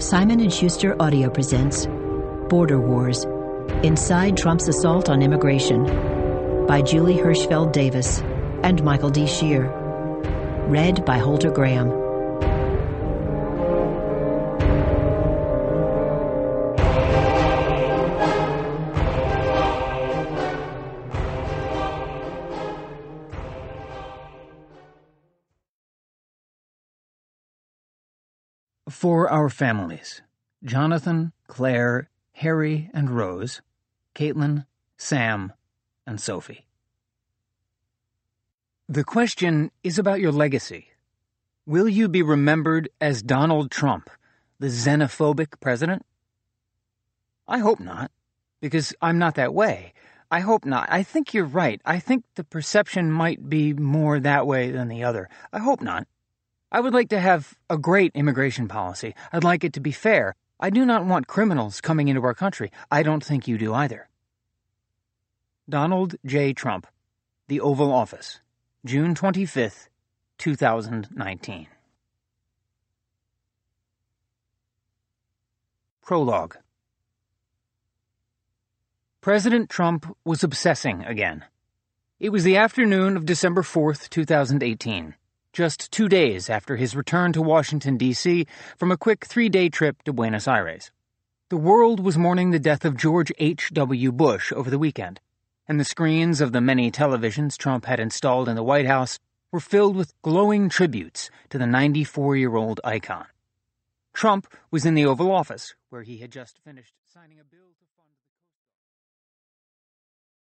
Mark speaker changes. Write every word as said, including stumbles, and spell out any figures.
Speaker 1: Simon and Schuster Audio presents Border Wars: Inside Trump's Assault on Immigration by Julie Hirschfeld Davis and Michael D. Shear. Read by Holter Graham.
Speaker 2: For our families, Jonathan, Claire, Harry, and Rose, Caitlin, Sam, and Sophie. The question is about your legacy. Will you be remembered as Donald Trump, the xenophobic president? I hope not, because I'm not that way. I hope not. I think you're right. I think the perception might be more that way than the other. I hope not. I would like to have a great immigration policy. I'd like it to be fair. I do not want criminals coming into our country. I don't think you do either. Donald J. Trump, The Oval Office, June twenty-fifth, two thousand nineteen. Prologue. President Trump was obsessing again. It was the afternoon of December fourth, two thousand eighteen. Just two days after his return to Washington, D C from a quick three-day trip to Buenos Aires. The world was mourning the death of George H W Bush over the weekend, and the screens of the many televisions Trump had installed in the White House were filled with glowing tributes to the ninety-four-year-old icon. Trump was in the Oval Office, where he had just finished signing a bill to